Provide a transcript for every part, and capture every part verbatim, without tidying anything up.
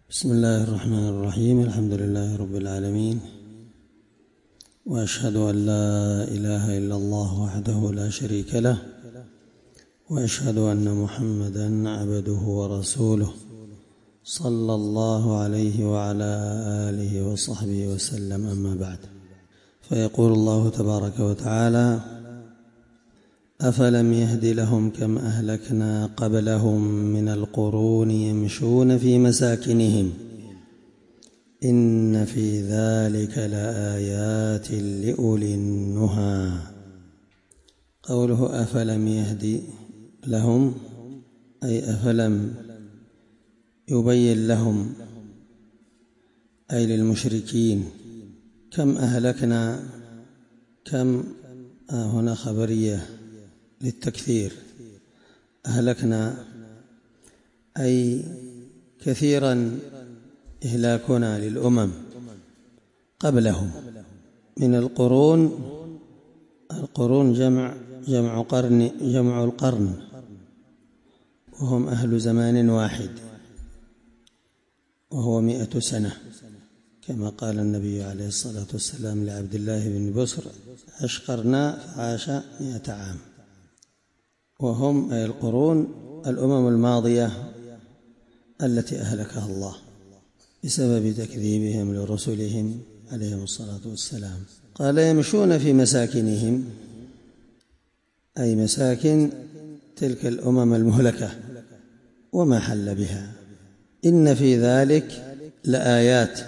بسم الله الرحمن الرحيم. الحمد لله رب العالمين، وأشهد أن لا إله إلا الله وحده لا شريك له، وأشهد أن محمدًا عبده ورسوله صلى الله عليه وعلى آله وصحبه وسلم. أما بعد، فيقول الله تبارك وتعالى: أفلم يهد لهم كم أهلكنا قبلهم من القرون يمشون في مساكنهم إن في ذلك لآيات لأولي النهى. قوله أفلم يهد لهم أي أفلم يبين لهم، أي للمشركين. كم أهلكنا، كم هنا خبرية للتكثير، أهلكنا أي كثيرا إهلاكنا للأمم قبلهم من القرون. القرون جمع جمع قرن جمع القرن، وهم أهل زمان واحد وهو مئة سنة، كما قال النبي عليه الصلاة والسلام لعبد الله بن بسر: عش قرنا فعاش مئة عام. وهم أي القرون الأمم الماضية التي أهلكها الله بسبب تكذيبهم لرسلهم عليهم الصلاة والسلام. قال: يمشون في مساكنهم، أي مساكن تلك الأمم المهلكة وما حل بها. إن في ذلك لآيات،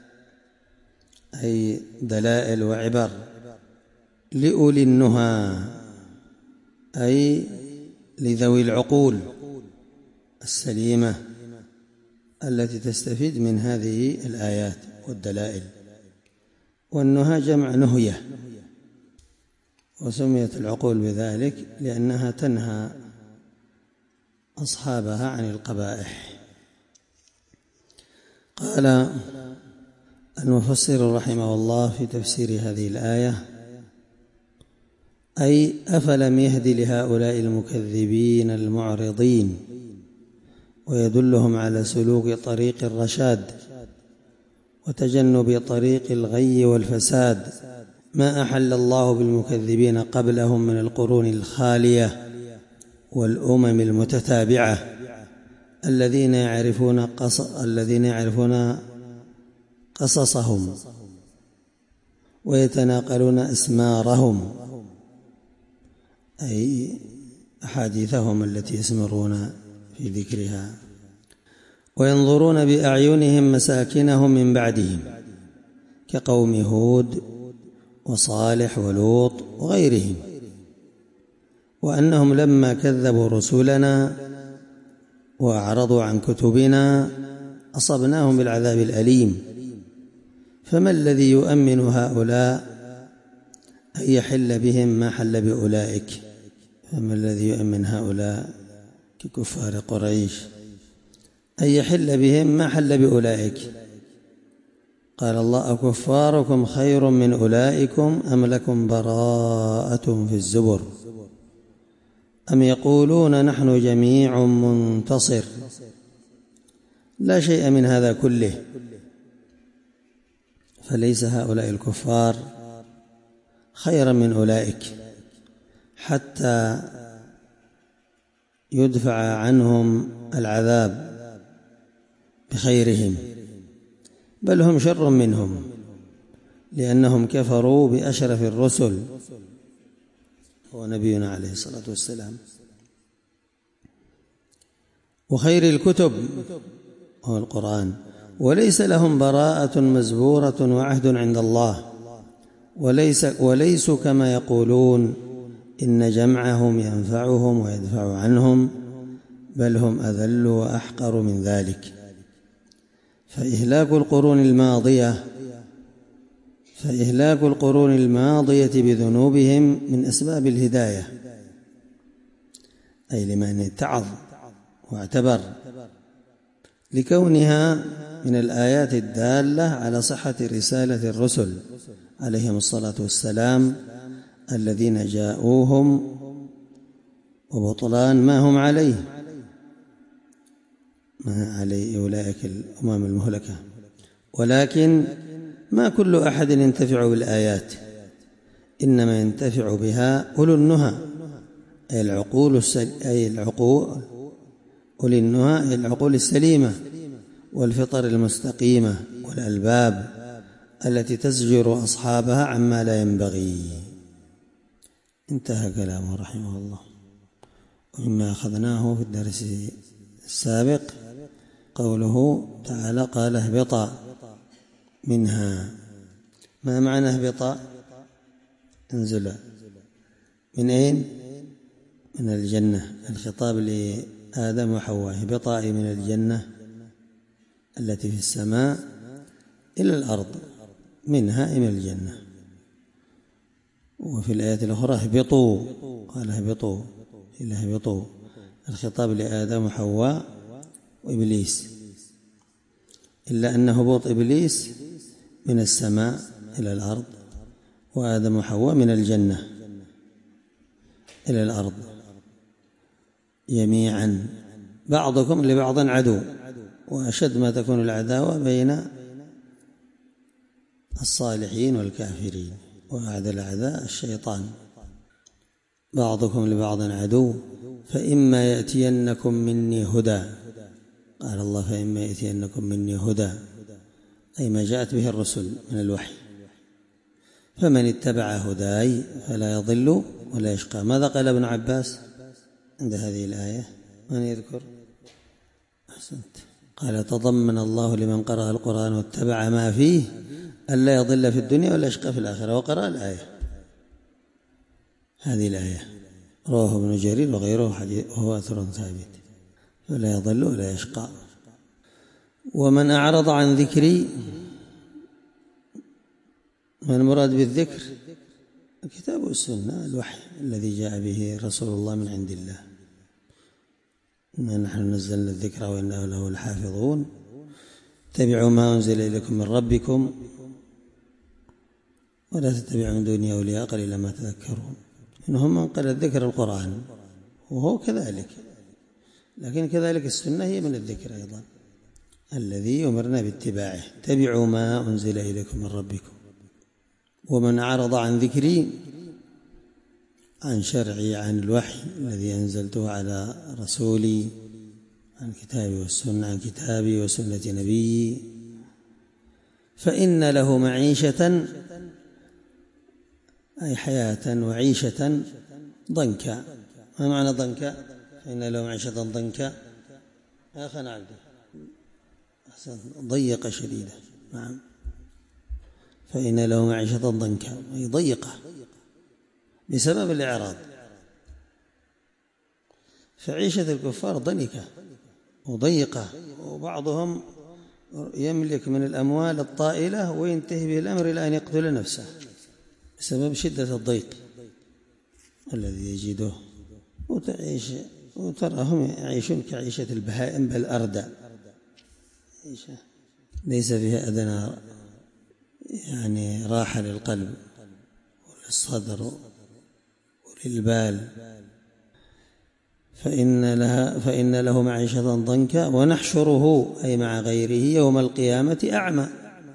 أي دلائل وعبر، لأولي النهى، أي لذوي العقول السليمة التي تستفيد من هذه الآيات والدلائل. والنهى جمع نهية، وسميت العقول بذلك لأنها تنهى أصحابها عن القبائح. قال المفسر رحمه الله في تفسير هذه الآية: أي أفلم يهد لهؤلاء المكذبين المعرضين ويدلهم على سلوك طريق الرشاد وتجنب طريق الغي والفساد ما أحل الله بالمكذبين قبلهم من القرون الخالية والأمم المتتابعة الذين يعرفون قص الذين يعرفون قصصهم ويتناقلون أسمارهم، أي أحاديثهم التي يسمرون في ذكرها، وينظرون بأعينهم مساكنهم من بعدهم كقوم هود وصالح ولوط وغيرهم، وأنهم لما كذبوا رسلنا وأعرضوا عن كتبنا أصبناهم بالعذاب الأليم. فما الذي يؤمن هؤلاء أن يحل بهم ما حل بأولئك؟ فما الذي يؤمن هؤلاء ككفار قريش أن يحل بهم ما حل بأولئك؟ قال الله: أكفاركم خير من أولئكم أم لكم براءة في الزبر أم يقولون نحن جميع منتصر. لا شيء من هذا كله، فليس هؤلاء الكفار خيرا من أولئك حتى يدفع عنهم العذاب بخيرهم، بل هم شر منهم لأنهم كفروا بأشرف الرسل هو نبينا عليه الصلاة والسلام، وخير الكتب هو القرآن، وليس لهم براءة مزبورة وعهد عند الله، وليس وليسوا كما يقولون إن جمعهم ينفعهم ويدفع عنهم، بل هم أذل وأحقر من ذلك. فإهلاك القرون الماضية فإهلاك القرون الماضية بذنوبهم من أسباب الهداية، أي لمن اتعظ واعتبر، لكونها من الآيات الدالة على صحة رسالة الرسل عليهم الصلاة والسلام الذين جاءوهم وبطلان ما هم عليه. ما عليه أولئك الأمم المهلكة. ولكن ما كل أحد ينتفع بالآيات، إنما ينتفع بها أولو النهى، أي العقول السل... أي العقول أولي النهى، أي العقول السليمة والفطر المستقيمة والألباب التي تزجر أصحابها عما لا ينبغي. انتهى كلامه رحمه الله. ومما أخذناه في الدرس السابق قوله تعالى: قال اهبطا منها. ما معنى اهبطا؟ انزلا. من أين؟ من الجنة. الخطاب لآدم وحواء: اهبطا من الجنة التي في السماء إلى الأرض، منها من الجنة. وفي الآية الأخرى اهبطوا، قال اهبطوا إلى اهبطوا. الخطاب لآدم وحواء وإبليس، إلا أن هبوط إبليس من السماء إلى الأرض، وآدم وحواء من الجنة إلى الأرض جميعا. بعضكم لبعض عدو، وأشد ما تكون العداوة بين الصالحين والكافرين، وأعد الأعداء الشيطان. بعضكم لبعض عدو فإما يأتينكم مني هدى، قال الله: فإما يأتينكم مني هدى، أي ما جاءت به الرسل من الوحي، فمن اتبع هداي فلا يضل ولا يشقى. ماذا قال ابن عباس عند هذه الآية؟ من يذكر؟ أحسنت. قال: تضمن الله لمن قرأ القرآن واتبع ما فيه ألا يضل في الدنيا ولا يشقى في الآخرة. وقرأ الآية، هذه الآية رواه ابن جرير وغيره حديث وهو أثر ثابت: فلا يضل ولا يشقى. ومن أعرض عن ذكري، ما المراد بالذكر؟ الكتاب والسنة، الوحي الذي جاء به رسول الله من عند الله. إنا نحن نزلنا الذكر وإنا له لحافظون. اتبعوا ما أنزل إليكم من ربكم ولا تتبعوا من دونه أولياء قليلا ما تذكرون. إنهم من قال الذكر القرآن، وهو كذلك، لكن كذلك السنة هي من الذكر أيضا الذي أمرنا باتباعه. اتبعوا ما أنزل إليكم من ربكم. ومن أعرض عن ذكري، عن شرعي، عن الوحي الذي أنزلته على رسولي، عن كتابي والسنة، عن كتابي وسنة نبيي، فإن له معيشة، أي حياة وعيشة ضنكا. ما معنى ضنكا؟ فإن له معيشة ضنكا يا أخي عبده، ضيقة شديدة. نعم، فإن له معيشة ضنكا، أي ضيقة بسبب الإعراض. فعيشة الكفار ضنكة وضيقة، وبعضهم يملك من الأموال الطائلة وينتهي به الأمر إلى أن يقتل نفسه بسبب شدة الضيق الذي يجده. وتعيش وتراهم يعيشون كعيشة البهائم بل أردى، عيشة ليس فيها أدنى يعني راحة للقلب وللصدر وللبال. فإن لها فإن له معيشة ضنكا ونحشره، أي مع غيره، يوم القيامة أعمى.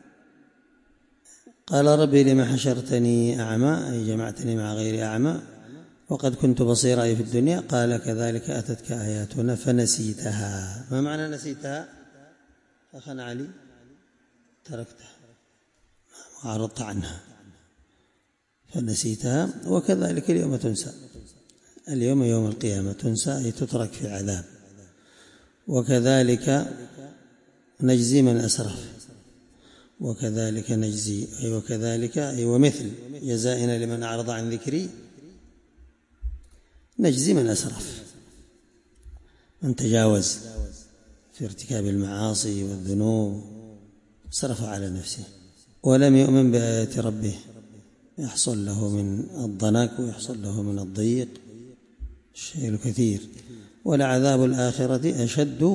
قال: ربي لما حشرتني أعمى، أي جمعتني مع غير أعمى وقد كنت بصيرا في الدنيا. قال: كذلك أتتك آياتنا فنسيتها. ما معنى نسيتها أخنا علي؟ تركتها وأعرضت عنها فنسيتها. وكذلك اليوم تنسى، اليوم يوم القيامة تنسى، أي تترك في عذاب. وكذلك نجزي من أسرف، وكذلك نجزي، أي وكذلك أي ومثل جزائنا لمن أعرض عن ذكري نجزي من أسرف، من تجاوز في ارتكاب المعاصي والذنوب، صرف على نفسه ولم يؤمن بآيات ربه، يحصل له من الضنك ويحصل له من الضيق الشيء الكثير. ولعذاب الآخرة أشد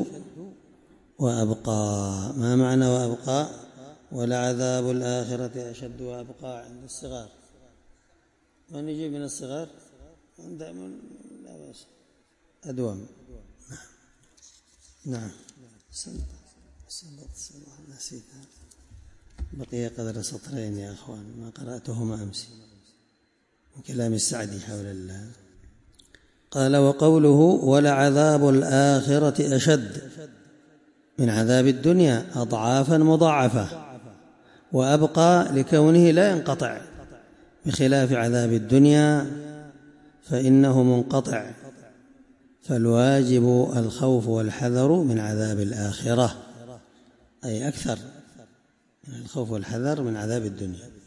وأبقى. ما معنى وأبقى؟ ولعذاب الآخرة أشد وأبقى عند الصغار. من يجيب من الصغار دائما لا بأس، أدوم. نعم نعم. نسيت، بقي قدر سطرين يا أخوان ما قرأتهما أمس من كلام السعدي حول الله. قال: وقوله: ولعذاب الآخرة أشد من عذاب الدنيا أضعافا مضاعفة وأبقى لكونه لا ينقطع، بخلاف عذاب الدنيا فإنه منقطع، فالواجب الخوف والحذر من عذاب الآخرة، أي أكثر من الخوف والحذر من عذاب الدنيا.